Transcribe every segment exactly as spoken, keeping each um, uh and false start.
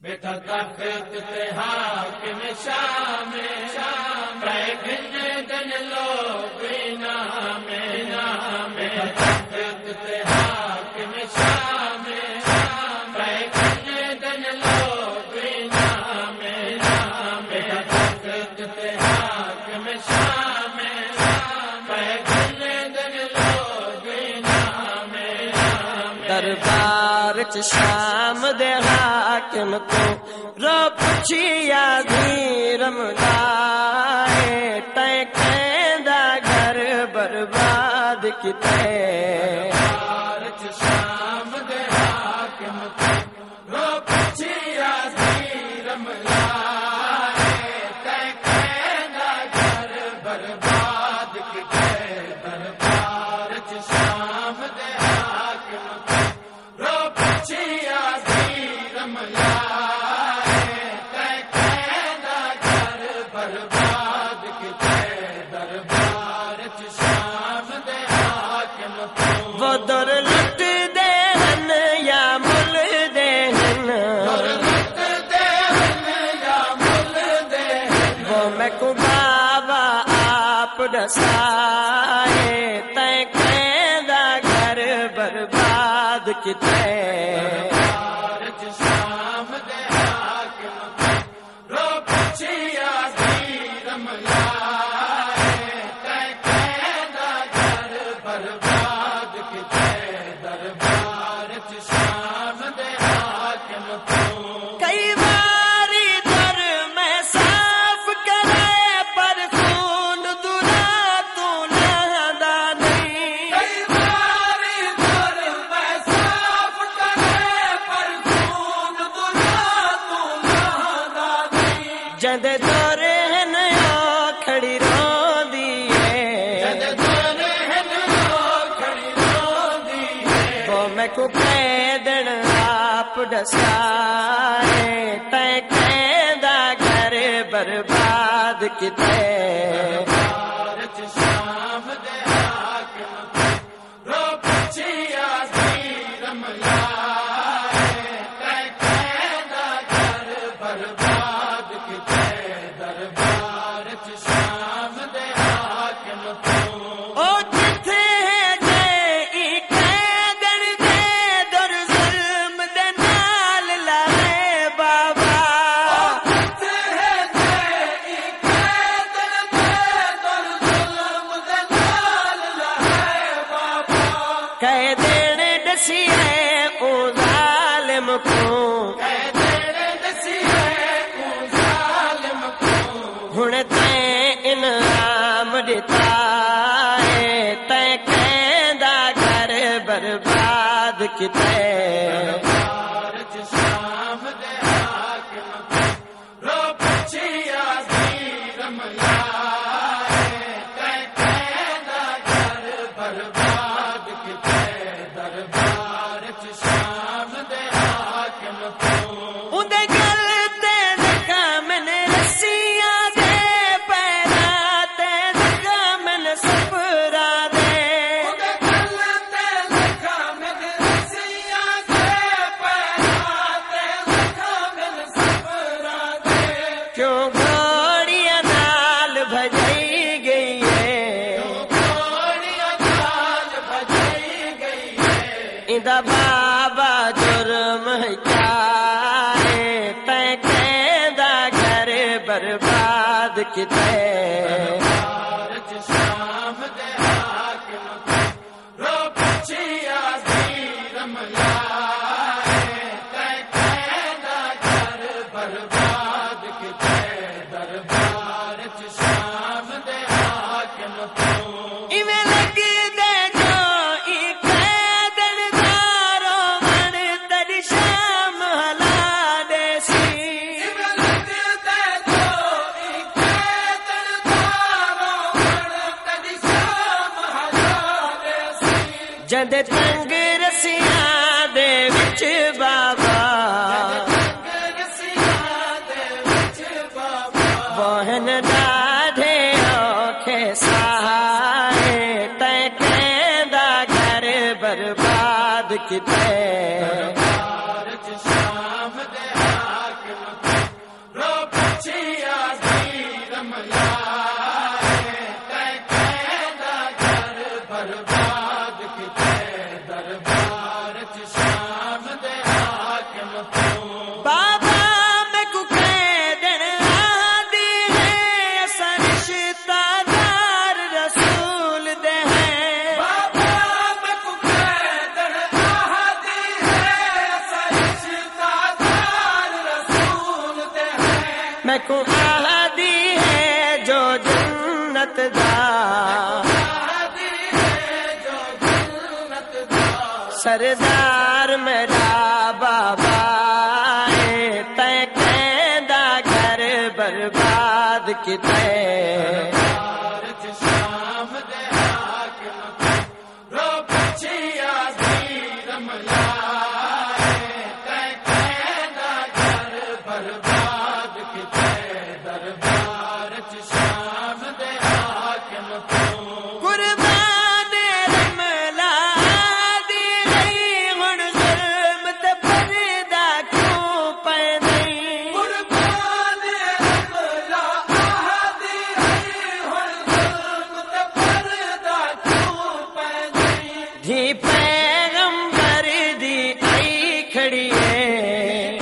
بیٹا تخت تے حاکم شام شام گن گن لوگ نام نام تخت تے حاکم شام شام گن گن لوگ نام نام تخت تے حاکم شام شام گن گن لوگ نام نام دربار چ شام دے حاکم تو رو پچھیا دھیرم لائے تے کہندا گھر برباد کیتے دربار چ شام دے حاکم تو رو پچھیا دھیرم لائے تے کہندا گھر برباد کیتے دربار چ شام دے حاکم تو رو پچھیا دھیرم لائے تے کہندا گھر برباد کیتے دربار چ شام دے حاکم تو وہ در لٹ دے ہن یا مل دے ہن لٹ دے ہن یا مل دے ہن وہ میں کو بابا آپ دسائے تے کہندا گھر برباد کیتے دربار چ شام دے حاکم تو رو پچھیا دھیرم لائے تے کہندا گھر برباد کیتے دربار چ شام دے حاکم تو کئی باری در میں صاف کرے پر خون دلا تو نہدا نہیں کئی باری در میں صاف کرے پر خون دلا تو نہدا نہیں جد دور ہن او کھڑی روندی ہے جد دور ہن او کھڑی روندی ہے وہ میں کو کہہ دن آپ دسائے تے کہندا گھر برباد کیتے دربار چ شام دے حاکم تو رو پچھیا دھیرم لائے تے کہندا گھر برباد کیتے دربار چ شام دے حاکم تو او جتھے گئے قیدر دے در ظلم دے نال لائے بابا کہہ دین دسی ہے او ظالم کو ہن تے انعام دتا ہے تے کہندا گھر برباد کیتے دربار چ شام دے حاکم تو رو پچھیا دھیرم لائے تے کہندا گھر برباد کیتے دربار چ شام دے حاکم تو اندے گل تے زخم نے رسیاں دے پیراں تے زخم نے سپرا دے کیوں گھوڑیاں نال بھجائی گئی ہے ایندا بابا جرم کیا ہے تے کہندا گھر برباد کیتے دربار چ شام دے حاکم تو رو پچھیا دھیرم لائے تے کہندا گھر برباد کیتے دربار چ شام دے حاکم تو ایویں لگی دے جو ای قیدر دارو من تیری شام ہلا دے سی جد تنگ رسیاں دے وچ بابا بہن ڈاڈھے اوکھے سہارے تے کہندا گھر برباد کیتے دربار چ شام دے حاکم میں کو آہدی ہے جو جنت دا سردار میرا بابا تے کہندا گھر برباد کتے پیغمبر دی آئی کھڑی ہے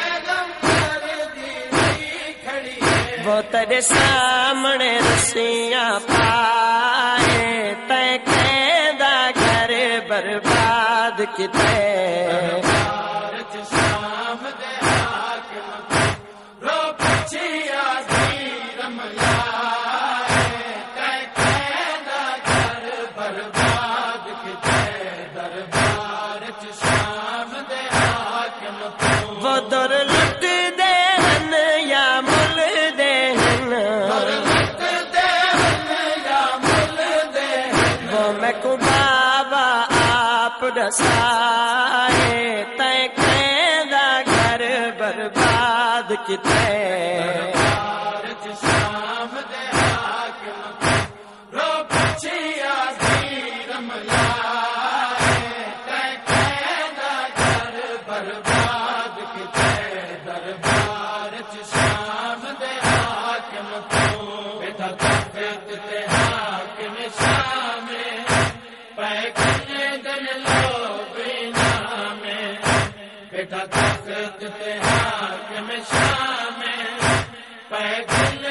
وہ تیرے سامنے رسیاں پائے تے کہندا گھر برباد کتے وہ در لٹ دے ہن یا مل دے ہن وہ میں کو بابا آپ دسائے تے کہندا گھر برباد کتے بیٹا تخت تے حاکم شام پہ